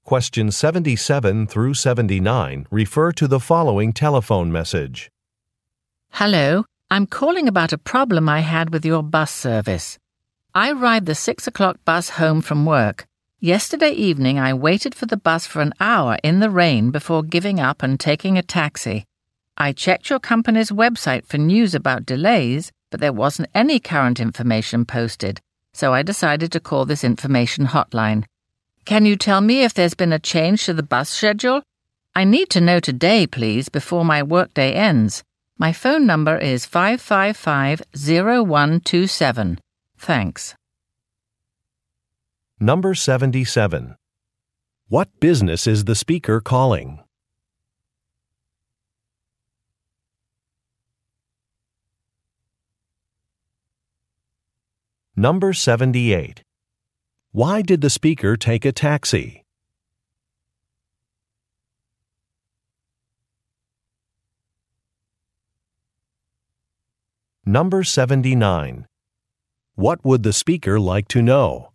Questions 77 through 79 refer to the following telephone message. Hello, I'm calling about a problem I had with your bus service. I ride the 6 o'clock bus home from work. Yesterday evening I waited for the bus for an hour in the rain before giving up and taking a taxi. I checked your company's website for news about delays, but there wasn't any current information posted, so I decided to call this information hotline. Can you tell me if there's been a change to the bus schedule? I need to know today, please, before my workday ends. My phone number is 555-0127. Thanks. Number 77. What business is the speaker calling? Number 78. Why did the speaker take a taxi? Number 79. What would the speaker like to know?